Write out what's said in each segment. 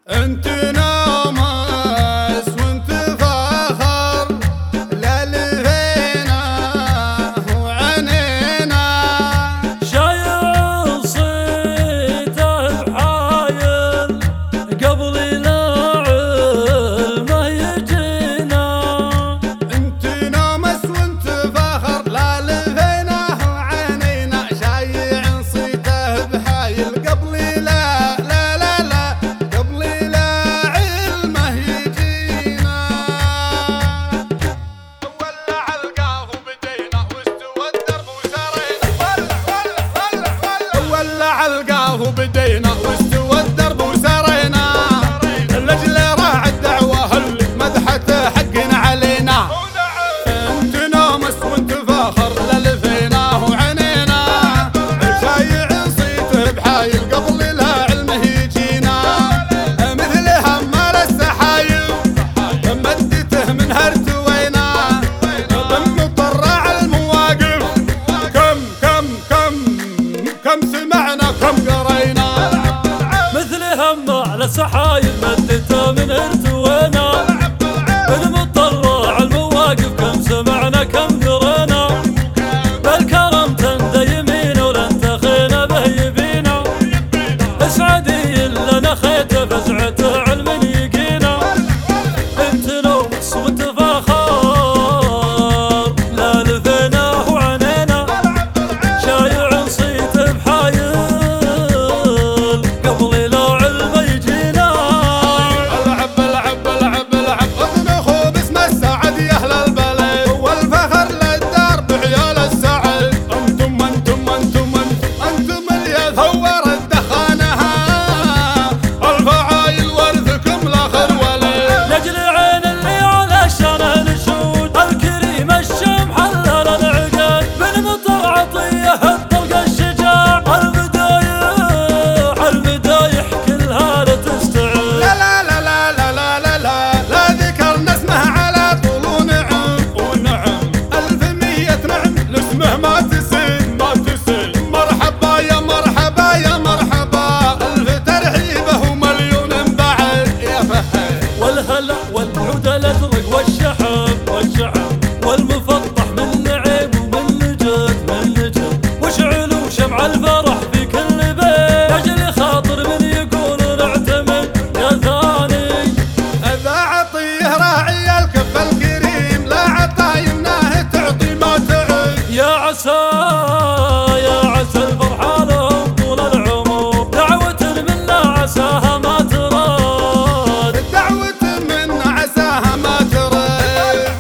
انت نامس وانت فخر للفينا وعنينا، شايع صيته بحايل قبل لا علمه يجينا. انت نامس وانت فخر للفينا وعنينا، شايع صيته بحايل قبل لا بدينا واستوى الدرب وسرينا، لأجل راعي الدعوة المدحة حقنا علينا. انت نامس وانت فاخر للفينا وعنينا، شايع صيته بحايل قبل لا علمه يجينا، مثل همال السحايب مدته من هرتوينا، بنطرع المواقف كم سمعنا كم قرينا، مثل همال السحايب مدته من ارتوينا، بنطرع المواقف كم سمعنا كم قرينا، بالكرم تندى يمينا ولن تخينا به يبينا، اسعدي الا نخيته فزعته علم يقينا. انت نوس وانت فخر لا لفينا وعنينا، شايع صيته بحايل قبل لا علمه يجينا. العب اطنخوا باسم السعد يا اهل البلد، والفخر للدار بعيال السعد. انتم اللي ثور الدخانها، الفعايل ورثكم لاخر ولد، لاجل عين اللي على شانه نشود، الكريم الشمح حلل العقد، بن مطر عطيه الطلق الشجاع، المدايح كلها لا تستعد. لا ذكرنا اسمه على طول ونعم، 1100 نعم لاسمه ما تسن. مرحبا يا مرحبا، الف ترحيبه ومليون بعد يا فهد. والهلا والعود الازرق والشحم والمفطح من نعيم ومن نجد، وشعلوا شمع الفرح في كل بيت، اجل خاطر من يقول نعتمد يا ثاني. ذا عطيه راعي الكف الكريم، لا عطا يمناه تعطي ما تعد. يا عسى الفرحة لهم طول العمر، دعوة منا عساها ما ترد، دعوة من عساها ما ترد.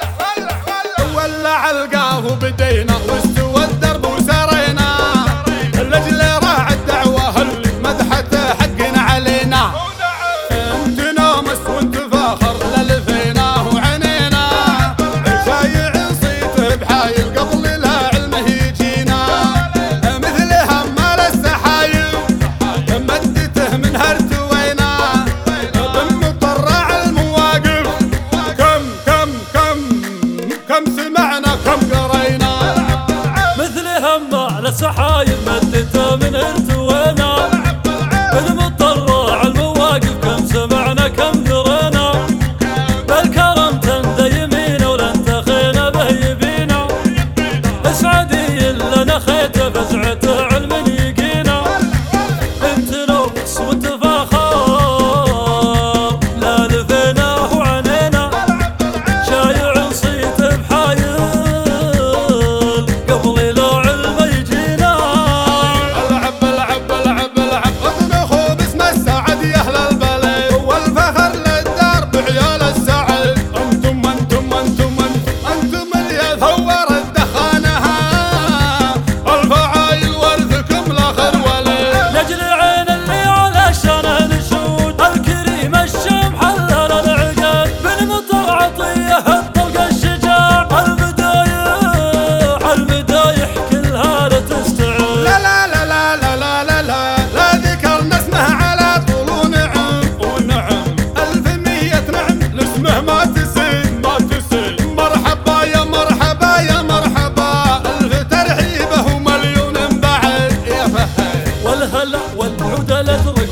ولع القاف وبدينا واستوى الدرب وسرينا، لأجل راعي الدعوة المدحة حقنا علينا. انت نامس وانت فاخر للفينا وعنينا، شايع صيته بحايل قبل لا علمه يجينا، مثل همال السحايب مدته من هرتوينا، بنطرع المواقف كم سمعنا كم قرينا، مثل همال السحايب مدته من ارتوينا، بنطرع المواقف كم سمعنا كم قرينا، بالكرم تندى يمينا ولن تخينا به يبينا، اسعدي الا نخيته فزعته علم يقينا. انت نوس وانت فخر لا لفينا وعنينا، شايع صيته بحايل قبل لا علمه يجينا. العب اطنخوا باسم السعد يا اهل البلد، والفخر للدار بعيال السعد. انتم اللي ثور الدخانها، الفعايل ورثكم لاخر ولد، لاجل عين اللي على شانه نشود، الكريم الشمح حلل العقد، بن مطر عطيه الطلق الشجاع، المدايح كلها لا تستعد. لا ذكرنا اسمه على طول ونعم، 1100 نعم لاسمه ما تسن. مرحبا يا مرحبا، الف ترحيبه ومليون بعد يا فهد. والهلا والعود الازرق